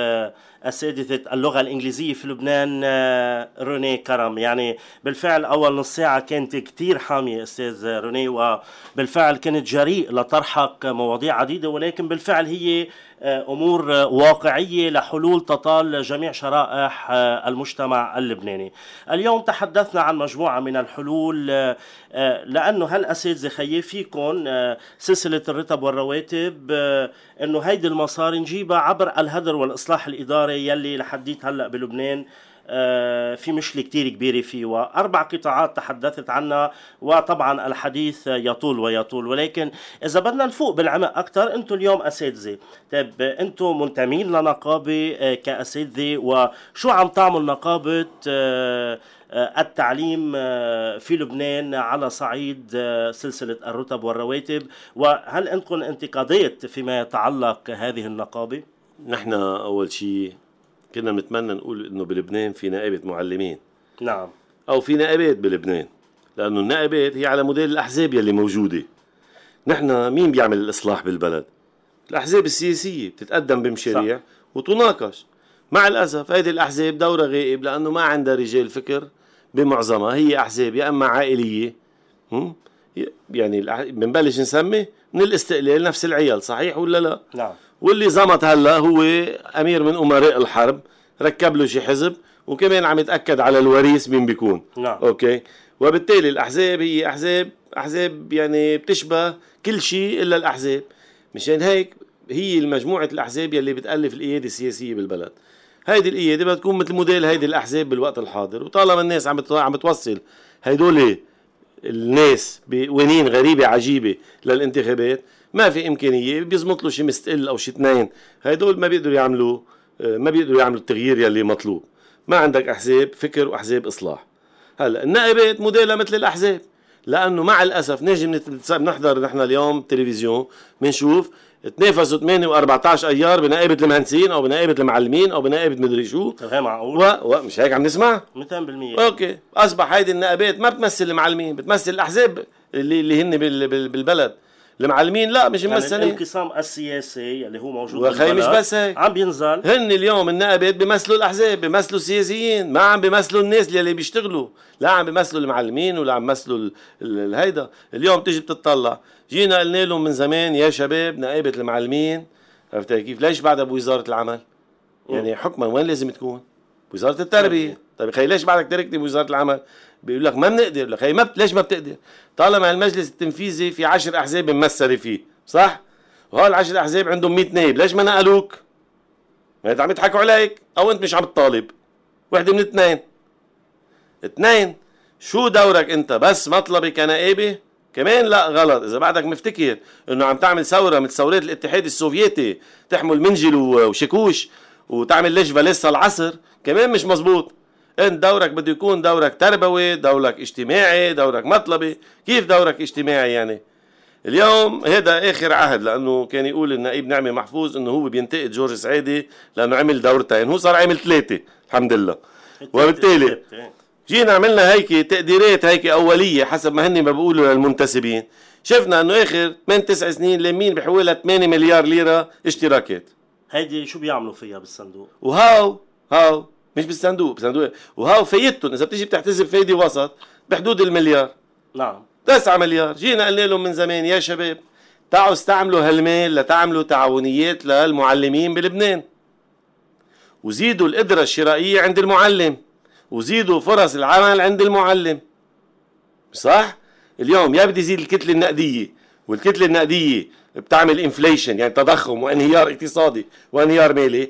أساتذة اللغة الإنجليزية في لبنان روني كرم. يعني بالفعل أول نص ساعة كانت كتير حامية أستاذ روني، وبالفعل كانت جريء لترحق مواضيع عديدة، ولكن بالفعل هي أمور واقعية لحلول تطال جميع شرائح المجتمع اللبناني. اليوم تحدثنا عن مجموعة من الحلول، لأنه هالأساتذة خيفيكم سلسلة الرتب والرواتب، أنه هيدي المصاري نجيبها عبر الهدر والإصلاح الإداري يلي لحديت هلأ بلبنان في مشكلة كتير كبيرة فيه، وأربع قطاعات تحدثت عنها، وطبعا الحديث يطول ويطول. ولكن إذا بدنا نفوق بالعمق أكتر، أنتم اليوم أساتذة، طيب أنتم منتمين لنقابة كأساتذة، وشو عم تعمل نقابة التعليم في لبنان على صعيد سلسلة الرتب والرواتب؟ وهل عندكم انتقادات فيما يتعلق هذه النقابة؟ نحن أول شيء كنا بنتمنى نقول إنه بلبنان في نائبة معلمين، نعم، أو في نائبات بلبنان، لأنه النائبات هي على موديل الأحزاب يلي موجودة. نحن مين بيعمل الإصلاح بالبلد؟ الأحزاب السياسية بتتقدم بمشاريع وتناقش. مع الأسف هذه الأحزاب دورها غائب، لأنه ما عندها رجال فكر بمعظمها، هي أحزاب يا أما عائلية، يعني بنبلش نسمي من الاستقلال نفس العيال، صحيح ولا لا؟ نعم. واللي زمط هلا هو أمير من أمراء الحرب، ركب له شي حزب، وكمان عم يتأكد على الوريث مين بيكون. نعم. أوكي، وبالتالي الأحزاب هي أحزاب يعني بتشبه كل شيء إلا الأحزاب. مشان هيك هي المجموعة الأحزاب يلي بتألف القيادة السياسية بالبلد. هيدي القيادة بدها تكون مثل موديل هيدي الأحزاب بالوقت الحاضر، وطالما الناس عم بتوصل هيدول الناس بونين غريبة عجيبة للانتخابات، ما في إمكانية بيزمط له شي مستقل أو شي اثنين، هيدول ما بيقدروا يعملوا التغيير يلي مطلوب. ما عندك أحزاب فكر وأحزاب إصلاح. هلا النائبات موديلها مثل الأحزاب، لأنه مع الأسف نجي بنحضر نحن اليوم تلفزيون بنشوف تنافسوا 8 و14 أيار بنائبة المهندسين أو بنائبة المعلمين أو بنائبة مدري شو. هي معقول؟ مش هيك عم نسمع؟ 200%. أوكي، أصبح هيدي النائبات ما بتمثل المعلمين، بتمثل الأحزاب اللي هن بالبلد. المعلمين لا، مش ممثلين. يعني الانقسام السياسي اللي هو موجود وخي مش بس هيك، عم بينزل. هن اليوم النائبات بيمثلوا الأحزاب، بيمثلوا السياسيين، ما عم بيمثلوا الناس اللي بيشتغلوا، لا عم بيمثلوا المعلمين ولا عم بيمثلوا الهيدا. اليوم تيجي بتطلع، جينا قلنا لهم من زمان يا شباب نائبة المعلمين، عرفت كيف؟ ليش بعدها بوزارة العمل؟ يعني حكما وين لازم تكون؟ بوزارة التربية. طيب خي ليش بعدك تركتي بوزارة العمل؟ بيقول لك ما بنقدر. لك خي ليش ما بتقدر؟ طالما المجلس التنفيذي في 10 أحزاب ممثلة فيه، صح؟ وهول 10 أحزاب عندهم 100 نائب، ليش ما نقلوك؟ ما انت عم يضحكوا عليك، او انت مش عم تطالب. وحده من اثنين. شو دورك انت؟ بس مطلبي كنائبه؟ كمان لا، غلط. اذا بعدك مفتكر انه عم تعمل ثوره مثل ثورات الاتحاد السوفيتي، تحمل منجل وشكوش وتعمل ليش فاليسا العصر، كمان مش مزبوط. انت دورك بده يكون دورك تربوي، دورك اجتماعي، دورك مطلبي. كيف دورك اجتماعي يعني؟ اليوم هذا اخر عهد، لانه كان يقول النائب نعمي محفوظ انه هو بينتقد جورج سعيدي لانه عمل دورتين، هو صار عمل 3 الحمد لله. وبالتالي جينا عملنا هيك تقديرات هيك اوليه حسب ما هن ما بيقولوا للمنتسبين، شفنا انه اخر 8-9 سنين لمين بحوالي 8 مليار ليره اشتراكات. هيدي شو بيعملوا فيها بالصندوق؟ وهاو مش بالصندوق، وهاو فايدتهم اذا بتيجي بتحتسب فايده وسط بحدود المليار. نعم، 9 مليار. جينا قلنا لهم من زمان يا شباب تعالوا استعملوا هالمال لتعملوا تعاونيات للمعلمين بلبنان، وزيدوا القدرة الشرائية عند المعلم، وزيدوا فرص العمل عند المعلم. صح؟ اليوم يا بدي يزيد الكتلة النقدية، والكتلة النقدية بتعمل انفليشن يعني تضخم وانهيار اقتصادي وانهيار مالي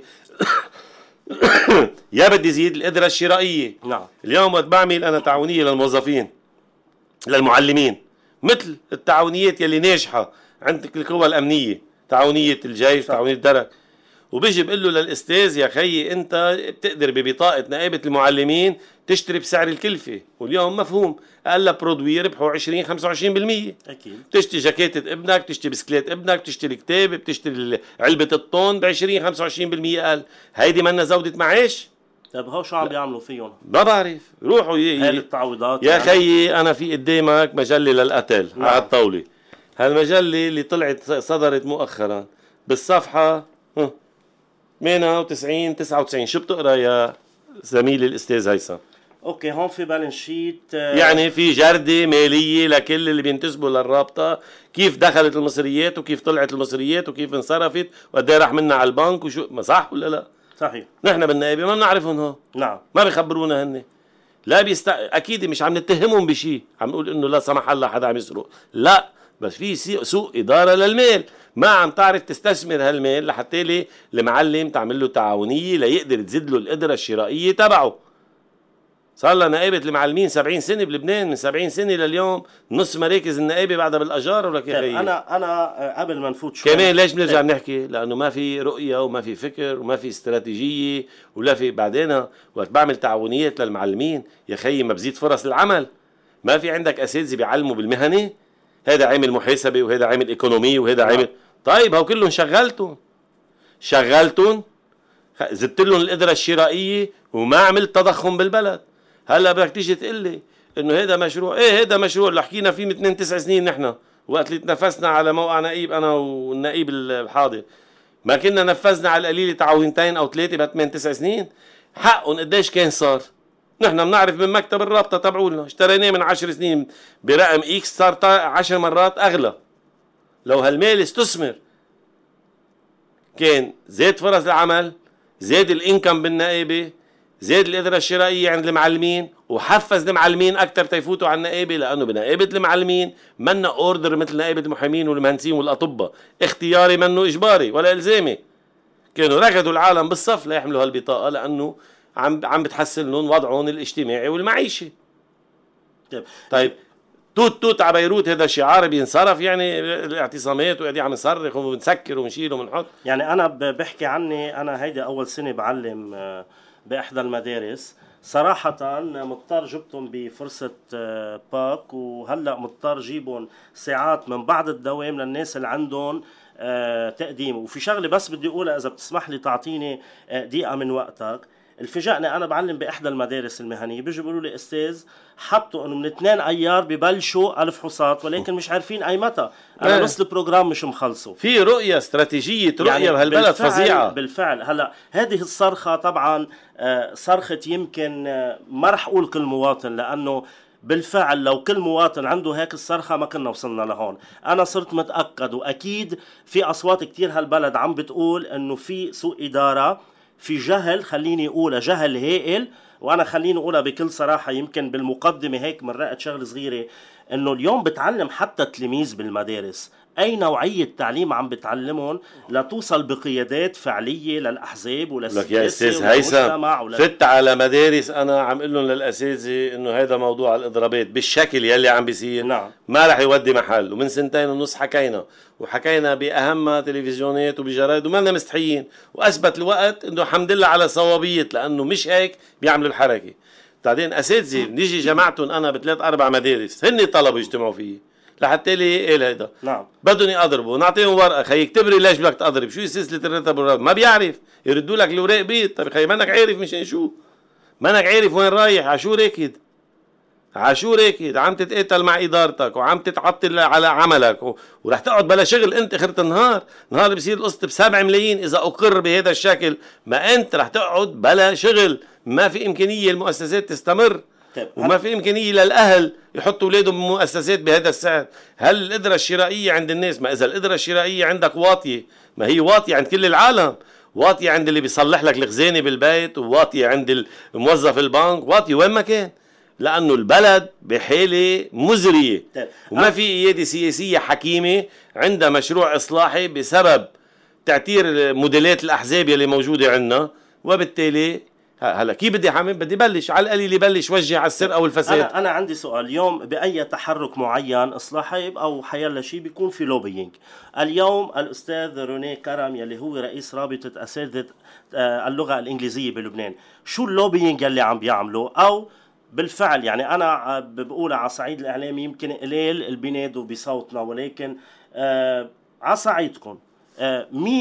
يا بدي يزيد القدرة الشرائية. نعم. اليوم وقت بعمل أنا تعاونية للموظفين للمعلمين مثل التعاونيات يلي ناجحة عندك القوى الأمنية، تعاونية الجيش، تعاونية الدرك، وبيجي بقول له للأستاذ يا خيي أنت بتقدر ببطاقة نائبة المعلمين تشتري بسعر الكلفة، واليوم مفهوم أقل برودوي ربحوا 20-25%. أكيد. بتشتري جاكيتة ابنك، بتشتري بسكليت ابنك، بتشتري كتاب، بتشتري علبة الطون ب 20-25% أقل. هيدي منا زودة معاش؟ طيب هو شو عم بيعملوا فيهم؟ ما بعرف، روحوا هاي التعويضات يا يعني. خيي أنا في قدامك مجلة للقتل نعم. على الطاولة. هالمجلة اللي طلعت صدرت مؤخرا بالصفحة 98 99، شو بتقرا يا زميلي الأستاذ هيثم؟ اوكي، هون في بالانس شيت يعني في جردة مالية لكل اللي بينتسبوا للرابطة، كيف دخلت المصريات وكيف طلعت المصريات وكيف انصرفت وقد ايه راح منا على البنك وشو، ما صح ولا لا؟ صحيح. نحن بالنائبة ما بنعرفهم هون، نعم. ما بيخبرونا هن. لا اكيد مش عم نتهمهم بشيء، عم نقول انه لا سمح الله حدا عم يسرق، لا، بس في سوء إدارة للمال، ما عم تعرف تستثمر هالمال لحتى لي المعلم تعمل له تعاونية ليقدر تزيد له القدرة الشرائية تبعه. صار لنا نائبة المعلمين 70 سنة بلبنان، من 70 سنة لليوم نص مراكز النائبة بعدها بالأجار ولا كيف؟ طيب أنا قبل ما نفوت شوي كمان ليش بنرجع بنحكي؟ لأنه ما في رؤية وما في فكر وما في استراتيجية ولا في. بعدين وقت بعمل تعاونيات للمعلمين يا خيي ما بزيد فرص العمل، ما في عندك أساتذة بيعلموا بالمهنة، هذا عامل محاسبة وهذا عامل إيكونومي وهذا عامل، طيب هو كلهم شغلتهم زدت لهم القدرة الشرائية وما عملت تضخم بالبلد. هلا بدك تيجي تقول لي انه هذا مشروع، ايه هذا مشروع اللي حكينا فيه من 8 9 سنين نحن، وقت اللي تنافسنا على موقع نقيب انا والنقيب الحاضر، ما كنا نفذنا على القليل تعاونتين او 3 ب 8 9 سنين، حقهم قديش كان صار؟ نحن بنعرف من مكتب الرابطه تبعولنا اشتريناه من 10 سنين برقم اكس صار 10 مرات اغلى. لو هالمال استثمر كان زاد فرص العمل، زاد الانكم بالنقابه، زاد القدرة الشرائية عند المعلمين، وحفز المعلمين أكثر تيفوتوا على النقابة، لأنه بنقابة المعلمين منا أوردر مثل نقابة المحامين والمهندسين والأطباء، اختياري منه إجباري ولا إلزامي. كانوا ركضوا العالم بالصف ليحملوا هالبطاقة لأنه عم بتحسن لهم وضعهم الاجتماعي والمعيشي. طيب توت على بيروت هذا شعار بينصرف يعني الاعتصامات وقاعدين عم نصرخ وبنسكر ونشيل وبنحط. يعني أنا بحكي عني، أنا هيدا أول سنة بعلم بإحدى المدارس، صراحة مضطر جبتهم بفرصة باك، وهلأ مضطر جيبهم ساعات من بعض الدوام للناس اللي عندهم تقديم. وفي شغلة بس بدي أقولها إذا بتسمح لي تعطيني دقيقة من وقتك. الفجأني أنا بعلم بإحدى المدارس المهنية، بيجوا بيقولوا لي أستاذ حطوا إنه من 2 أيار ببلشوا 1000 حصات، ولكن مش عارفين أي متى. أنا نص البروجرام مش مخلصه. في رؤية استراتيجية رؤية يعني بهالبلد فظيعة. بالفعل هلا هذه الصرخة طبعا صرخة يمكن ما رح أقول كل مواطن، لأنه بالفعل لو كل مواطن عنده هيك الصرخة ما كنا وصلنا لهون. أنا صرت متأكد، وأكيد في أصوات كتير هالبلد عم بتقول إنه في سوء إدارة، في جهل، خليني أقولها جهل هائل. وأنا خليني أقولها بكل صراحة، يمكن بالمقدمة هيك مرقت شغل صغيرة، إنه اليوم بتعلم حتى التلاميذ بالمدارس أي نوعية تعليم عم بتعلمهم لتوصل بقيادات فعلية للأحزاب وللسياسة والمجتمع. فت على مدارس أنا عم قل لهم للأساتذة إنه هذا موضوع الإضرابات بالشكل يلي عم بيصير نعم. ما رح يودي محل. ومن 2.5 حكينا وحكينا بأهم تلفزيونات وبجرايد وما لنا مستحيين، وأثبت الوقت إنه الحمد لله على صوابية، لأنه مش هيك بيعملوا الحركة. بعدين أساتذة نيجي جمعتهم أنا ب3 4 مدارس، هن طلبوا يجتمعوا فيه لحتى لي ايه هيدا. نعم. بدهم يضربوا، نعطيهم ورقه خي اكتب لي ليش بدك تضرب، شو سلسله الرتب والراتب، ما بيعرف، يردوا لك الوراق بيت. طيب خي منك عارف مشان شو؟ منك عارف وين رايح؟ عشو راكد عم تتقاتل مع ادارتك وعم تتعطل على عملك ورح تقعد بلا شغل انت اخرة النهار بصير القسط ب7 ملايين اذا اقر بهذا الشكل، ما انت رح تقعد بلا شغل، ما في امكانيه المؤسسات تستمر. وما في إمكانية للأهل يحطوا أولادهم بمؤسسات بهذا السعر. هل القدرة الشرائية عند الناس؟ ما إذا القدرة الشرائية عندك واطية، ما هي واطية عند كل العالم، واطية عند اللي بيصلح لك الخزانة بالبيت، وواطية عند الموظف البنك، واطية وين ما كان، لأنه البلد بحالة مزرية وما في قيادة سياسية حكيمة عندها مشروع إصلاحي بسبب تعتير موديلات الأحزاب يلي موجودة عندنا. وبالتالي هلا كيف بدي اعمل؟ بدي بلش على القليل يبلش وجه على السرقه والفساد. انا عندي سؤال، اليوم باي تحرك معين اصلاحي او حيلا شيء بيكون في لوبينج. اليوم الاستاذ روني كرم يلي هو رئيس رابطه اساتذه اللغه الانجليزيه بلبنان، شو اللوبينج اللي عم بيعمله؟ او بالفعل يعني انا بقول على صعيد الاعلامي يمكن قليل اللي بينادوا بصوتنا، ولكن على صعيدكم مين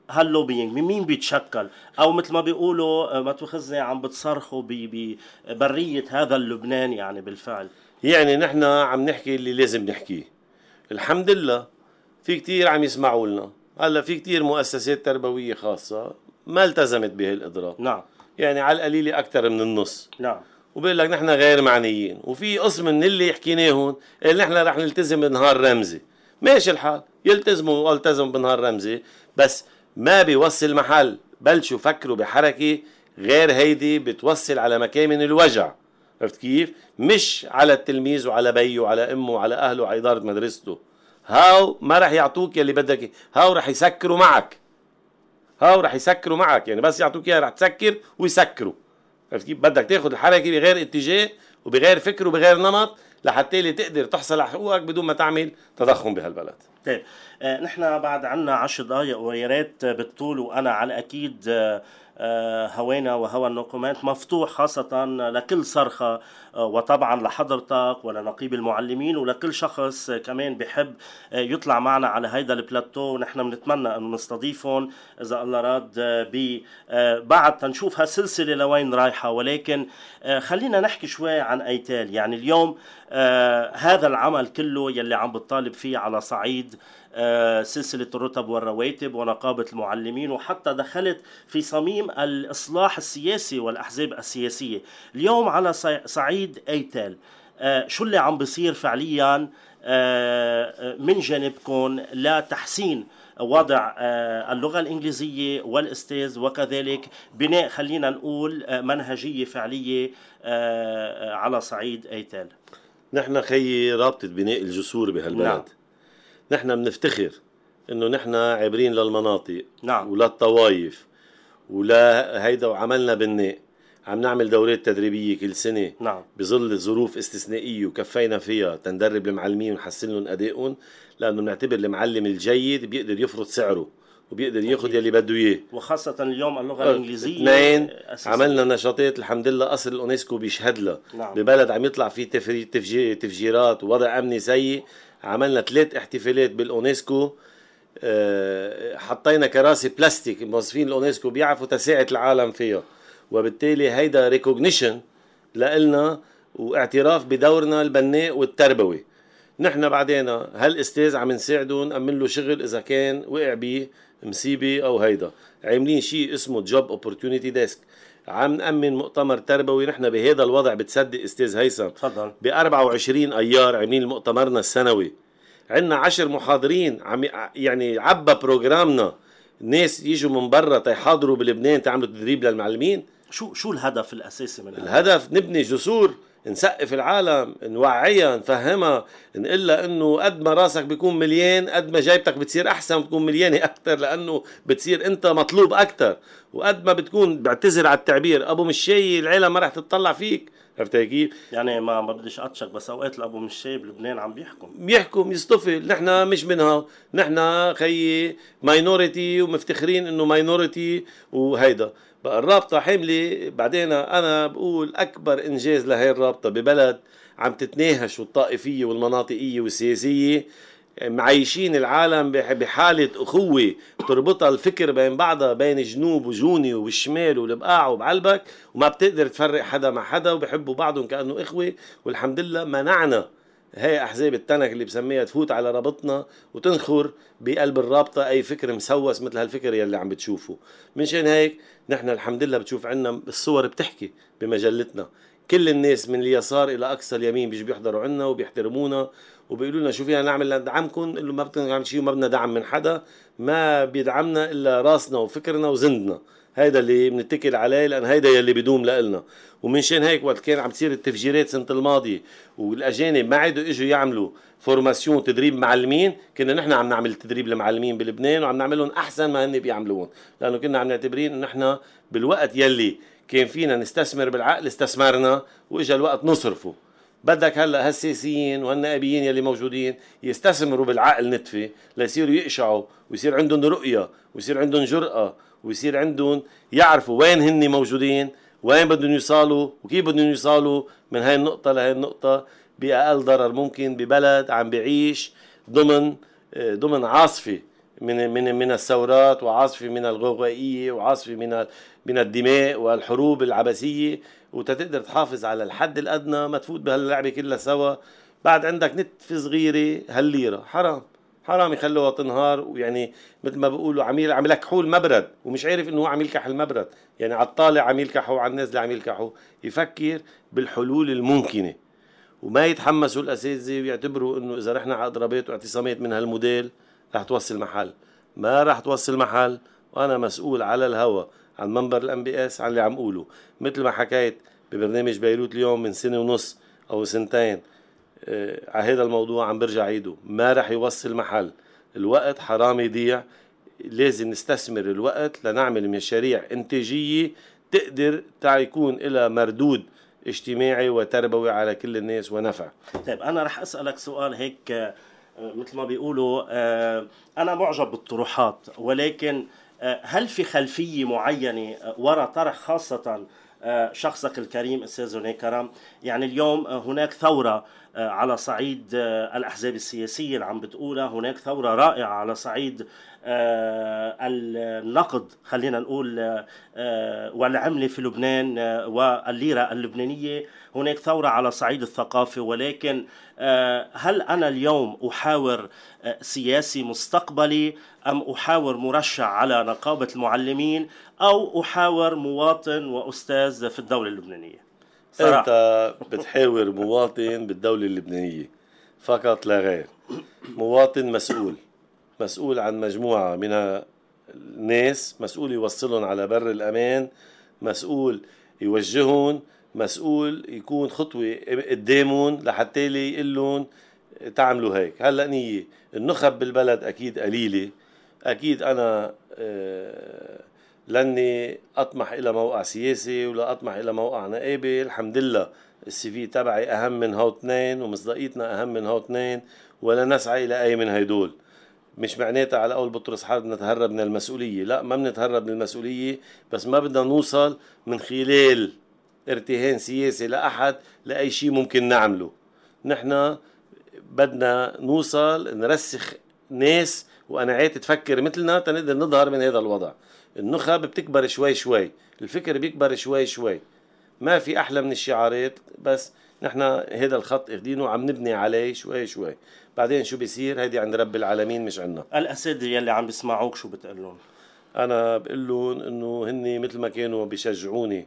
هاللوبينج من مين بيتشكل؟ او مثل ما بيقولوا ما تاخذني عم بتصرخوا ببريه هذا اللبنان يعني بالفعل. يعني نحن عم نحكي اللي لازم نحكيه. الحمد لله في كتير عم يسمعوا لنا. هلا في كتير مؤسسات تربويه خاصه ما التزمت بهالإضراب. نعم. يعني على القليله اكثر من النص. نعم. وبيقول لك نحن غير معنيين، وفي قسم من اللي حكيناهم اللي نحن رح نلتزم بنهار رمزي. ماشي الحال، يلتزموا والتزموا بنهار رمزي، بس ما بيوصل محل. بلشوا فكروا بحركه غير هيدي بتوصل على مكامن الوجع. عرفت كيف؟ مش على التلميذ وعلى بيه وعلى امه وعلى اهله وعلى اداره مدرسته. هاو ما رح يعطوك يلي بدك، هاو رح يسكروا معك. هاو رح يسكروا معك، يعني بس يعطوك اياها رح تسكر ويسكروا. عرفت كيف؟ بدك تاخذ الحركه بغير اتجاه وبغير فكر وبغير نمط لحتى اللي تقدر تحصل على حقوقك بدون ما تعمل تضخم بهالبلد. طيب نحن بعد عنا 10 دقائق ويا ريت بالطول، وانا على اكيد هوينا وهوى النقومات مفتوح خاصة لكل صرخة، وطبعا لحضرتك ولنقيب المعلمين ولكل شخص كمان بحب يطلع معنا على هيدا البلاتو. ونحن بنتمنى أن نستضيفهم إذا الله راد بعد تنشوف هالسلسلة لوين رايحة. ولكن خلينا نحكي شوي عن أيتال. يعني اليوم هذا العمل كله يلي عم بتطالب فيه على صعيد سلسلة الرتب والرواتب ونقابة المعلمين، وحتى دخلت في صميم الإصلاح السياسي والأحزاب السياسية. اليوم على صعيد أيتال شو اللي عم بصير فعليا من جانبكم لتحسين وضع اللغة الإنجليزية والإستاذ، وكذلك بناء خلينا نقول منهجية فعلية على صعيد أيتال؟ نحن خيي رابطة بناء الجسور بهالبلد. نعم. نحن بنفتخر انه نحن عابرين للمناطق. نعم. وللطوايف ولا هيدا، وعملنا بناء عم نعمل دورات تدريبية كل سنة. نعم. بظل ظروف استثنائية وكفينا فيها تندرب المعلمين ونحسن لهم أدائهم، لأنه بنعتبر المعلم الجيد بيقدر يفرض سعره وبيقدر ياخذ يلي بده اياه، وخاصة اليوم اللغة الإنجليزية. اثنين، عملنا نشاطات الحمد لله قصر الأونسكو بيشهد لها. نعم. ببلد عم يطلع فيه تفجيرات ووضع أمني سيء، عملنا 3 احتفالات بالأونسكو. حطينا كراسي بلاستيك موظفين الأونسكو بيعرفوا تساعد العالم فيها، وبالتالي هيدا ريكوجنيشن لإلنا واعتراف بدورنا البناء والتربوي. نحن بعدين هالاستاذ عم نساعده نأمن له شغل إذا كان وقع بيه مصيبة أو هيدا. عاملين شيء اسمه جوب اوبورتونيتي ديسك، عم نأمن مؤتمر تربوي. نحن بهذا الوضع بتصدق استاذ هيثم تفضل، ب 24 أيار عاملين مؤتمرنا السنوي. عندنا 10 محاضرين يعني عبى بروجرامنا، الناس يجوا من برا تيحاضروا بلبنان تعملوا تدريب للمعلمين. شو الهدف الأساسي من الهدف نبني جسور، نسقف العالم، نوعيها، نفهمها، نقلها انه قد ما راسك بيكون مليان قد ما جايبتك بتصير احسن، بتكون مليانه اكثر لانه بتصير انت مطلوب اكثر. وقد ما بتكون، بعتذر على التعبير، ابو مشاي العيله ما رح تتطلع فيك. عرفت كيف؟ يعني ما بديش اطشك، بس اوقات الابو مشاي بلبنان عم بيحكم يصطفل. نحن مش منها، نحن خيي ماينورتي ومفتخرين انه ماينورتي. وهيدا بقى الرابطة حاملة. بعدين أنا بقول أكبر إنجاز لهي الرابطة ببلد عم تتناهش والطائفية والمناطقية والسياسية، معيشين العالم بحالة أخوة تربطها الفكر بين بعضها، بين جنوب وجوني والشمال والبقاع وبعلبك، وما بتقدر تفرق حدا مع حدا، وبحبوا بعضهم كأنه إخوة. والحمد لله منعنا هي أحزاب التنك اللي بسميها تفوت على رابطنا وتنخر بقلب الرابطة أي فكر مسوس مثل هالفكر يلي عم بتشوفه. منشان هيك نحن الحمد لله بتشوف عنا الصور بتحكي بمجلتنا، كل الناس من اليسار إلى أقصى اليمين بيجوا بيحضروا عنا وبيحترمونا وبيقولوا لنا شو فينا نعمل لندعمكم. اللي ما بدنا نعمل شيء وما بدنا دعم من حدا، ما بيدعمنا إلا راسنا وفكرنا وزندنا. هيدا اللي بنتكل عليه، لأن هيدا يلي بيدوم لإلنا. ومنشان هيك وقت كان عم تصير التفجيرات سنة الماضي والأجانب ما عادوا إجوا يعملوا فورماسيون تدريب معلمين، كنا نحن عم نعمل تدريب لمعلمين بلبنان وعم نعملهم أحسن ما هن بيعملون، لأنه كنا عم نعتبرين إن نحن بالوقت يلي كان فينا نستثمر بالعقل استثمرنا، وإجا الوقت نصرفه. بدك هلا هالسياسيين وهالنائبيين يلي موجودين يستثمروا بالعقل نتفه ليصيروا يقشعوا ويصير عندهم رؤية ويصير عندهم جرأة ويصير عندهم يعرفوا وين هن موجودين، وين بدهم يوصلوا وكيف بدهم يوصلوا من هاي النقطة لهي النقطة بأقل ضرر ممكن، ببلد عم بيعيش ضمن عاصفة من الثورات، وعاصفة من الغوغائية، وعاصفة من الدماء والحروب العبثية، وتقدر تحافظ على الحد الأدنى ما تفوت بهاللعبة كلها سوا. بعد عندك نتفة صغيرة هالليرة، حرام يخلوها تنهار. ويعني مثل ما بيقولوا عم يلكحوا المبرد ومش عارف انه هو عم يلكح المبرد، يعني على الطالع عم يلكحوا، على النازل عم يلكحوا. يفكر بالحلول الممكنة وما يتحمسوا الأساتذة ويعتبروا انه اذا رحنا على اضرابات واعتصامات من هالموديل رح توصل محل. ما رح توصل محل، وانا مسؤول على الهوا عن منبر الام بي اس عن اللي عم قوله. مثل ما حكيت ببرنامج بيروت اليوم من سنة ونص او سنتين على هذا الموضوع، عم برجع عيده، ما رح يوصل محل. الوقت حرام يضيع، لازم نستثمر الوقت لنعمل مشاريع انتاجية تقدر يكون لها مردود اجتماعي وتربوي على كل الناس ونفع. طيب أنا رح أسألك سؤال هيك مثل ما بيقولوا، أنا معجب بالطروحات، ولكن هل في خلفية معينة وراء طرح خاصة شخصك الكريم أستاذ رينيه كرم؟ يعني اليوم هناك ثورة على صعيد الأحزاب السياسية اللي عم بتقولها، هناك ثورة رائعة على صعيد النقد خلينا نقول والعملة في لبنان والليرة اللبنانية، هناك ثورة على صعيد الثقافة. ولكن هل أنا اليوم أحاور سياسي مستقبلي، أم أحاور مرشح على نقابة المعلمين، أو أحاور مواطن وأستاذ في الدولة اللبنانية؟ صراحة. أنت بتحاور مواطن بالدولة اللبنانية فقط لا غير. مواطن مسؤول عن مجموعة من الناس، مسؤول يوصلهم على بر الأمان، مسؤول يوجههم، مسؤول يكون خطوة قدامهم لحتى لي يقول لهم تعملوا هيك. هلأ نية النخب بالبلد أكيد قليلة، أكيد أنا لاني اطمح الى موقع سياسي ولا اطمح الى موقع نائبي. الحمد لله السي في تبعي اهم من هو اثنين، ومصداقيتنا اهم من هو اثنين، ولا نسعى الى اي من هيدول. مش معناتها على قول بطرس حرب نتهرب من المسؤولية، لا ما بنتهرب من المسؤولية، بس ما بدنا نوصل من خلال ارتهان سياسي لأحد لأي شيء ممكن نعمله. نحن بدنا نوصل نرسخ ناس وقناعات تفكر مثلنا تنقدر نظهر من هذا الوضع. النخب بتكبر شوي، الفكر بيكبر شوي، ما في أحلى من الشعارات، بس نحن هذا الخط اخدينه عم نبني عليه شوي. بعدين شو بيصير هيدي عند رب العالمين مش عنا. الأساتذة يلي عم بيسمعوك شو بتقول لهم؟ أنا بقول لهم إنه هني مثل ما كانوا بيشجعوني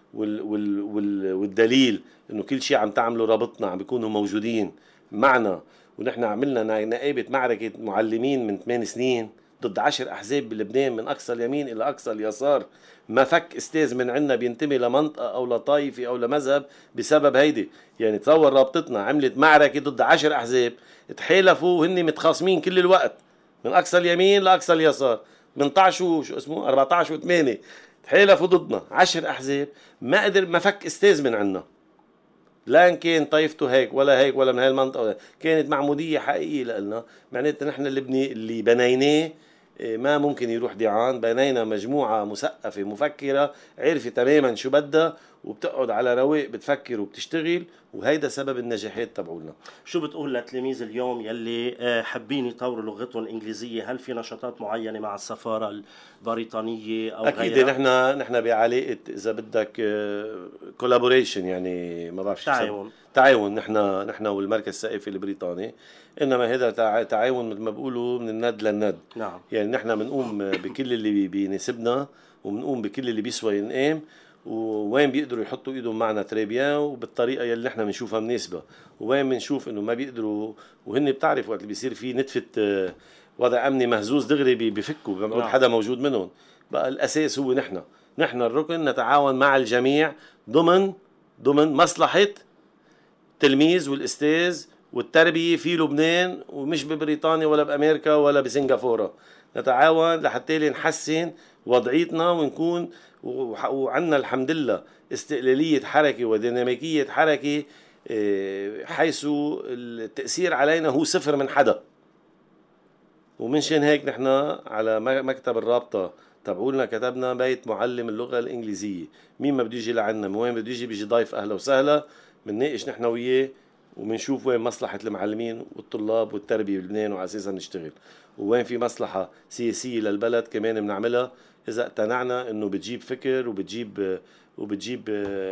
والدليل إنه كل شيء عم تعملوا رابطنا، عم بيكونوا موجودين معنا. ونحن عملنا نقابة معركة معلمين من 8 سنين ضد 10 أحزاب بلبنان من أقصى اليمين إلى أقصى اليسار. ما فك أستاذ من عنا بينتمي لمنطقة أو لطائفة أو لمذهب بسبب هيدي. يعني تصور رابطتنا عملت معركة ضد 10 أحزاب تحالفوا وهن متخاصمين كل الوقت من أقصى اليمين لأقصى اليسار، 18 وشو اسمه 14 و8 تحالفوا ضدنا 10 أحزاب. ما فك أستاذ من عنا، لا إن كان طائفته هيك ولا من هاي المنطقة. كانت معمودية حقيقية لنا، معناتها نحن اللي بنيناه ما ممكن يروح ضيعان. بنينا مجموعة مثقفة مفكرة عرفت تماما شو بدها وبتقعد على رواق بتفكر وبتشتغل، وهيدا سبب النجاحات تبعولنا. شو بتقول لتلاميذ اليوم يلي حابين يطوروا لغتهم الإنجليزية؟ هل في نشاطات معينة مع السفارة البريطانية أو أكيد غيرها؟ نحن بعلاقة إذا بدك كولابوريشن، يعني ما بعرف تعاون. نحن والمركز الثقافي البريطاني، إنما هذا تعاون مثل ما بيقولوا من الند للند. نعم. يعني نحن بنقوم بكل اللي بيناسبنا وبنقوم بكل اللي بيسوى ينقام، ووين بيقدروا يحطوا ايدهم معنا تريبيان وبالطريقه يلي نحن بنشوفها مناسبه، ووين بنشوف انه ما بيقدروا وهن بتعرف وقت اللي بيصير في نتفه وضع امني مهزوز دغري بفكوا بنقول حدا موجود منهم. بقى الاساس هو نحن الركن نتعاون مع الجميع ضمن مصلحه التلميذ والاستاذ والتربيه في لبنان، ومش ببريطانيا ولا بامريكا ولا بسنغافوره. نتعاون لحتى نحسن وضعيتنا ونكون وعندنا الحمد لله استقلالية حركة وديناميكية حركة، حيث التأثير علينا هو صفر من حدا. ومنشان هيك نحن على مكتب الرابطة تبعولنا كتبنا بيت معلم اللغة الإنجليزية. مين ما بده يجي لعنا، وين بده يجي بيجي ضيف أهلا وسهلا، منناقش نحن وياه وبنشوف وين مصلحة المعلمين والطلاب والتربية بلبنان وعلى أساسها بنشتغل، ووين في مصلحة سياسية للبلد كمان بنعملها إذا اقتنعنا إنه بتجيب فكر وبتجيب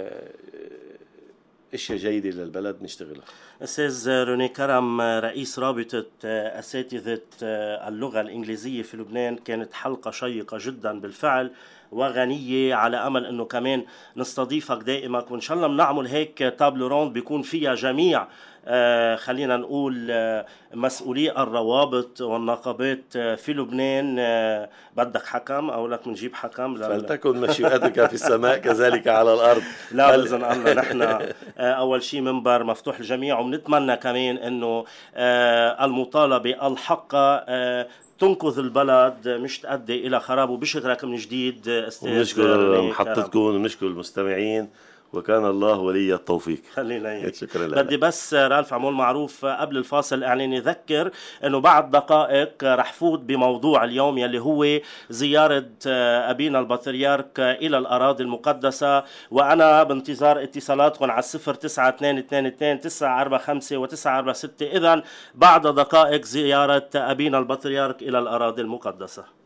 اشياء جيده للبلد نشتغلها. استاذ روني كرم، رئيس رابطه اساتذه اللغه الانجليزيه في لبنان، كانت حلقه شيقه جدا بالفعل وغنيه، على امل انه كمان نستضيفك دائما، وان شاء الله بنعمل هيك تابلو روند بيكون فيها جميع خلينا نقول مسؤولي الروابط والنقابات في لبنان. بدك حكم او لك منجيب حكم؟ فلتكن مشيئتك في السماء كذلك على الارض. لا باذن الله نحن اول شيء منبر مفتوح للجميع، وبنتمنى كمان انه المطالبه الحقه تنقذ البلد مش تؤدي الى خراب. وبشكرك من جديد استاذ. ونشكر محطتكم ونشكر المستمعين، وكان الله ولي التوفيق. خلينا شكرا لك. بدي بس رالف عمول معروف قبل الفاصل الاعلاني ذكر انه بعد دقائق رح فوت بموضوع اليوم يلي هو زياره ابينا البطريرك الى الاراضي المقدسه، وانا بانتظار اتصالاتكم على 0922 945 و946. اذا بعد دقائق زياره ابينا البطريرك الى الاراضي المقدسه.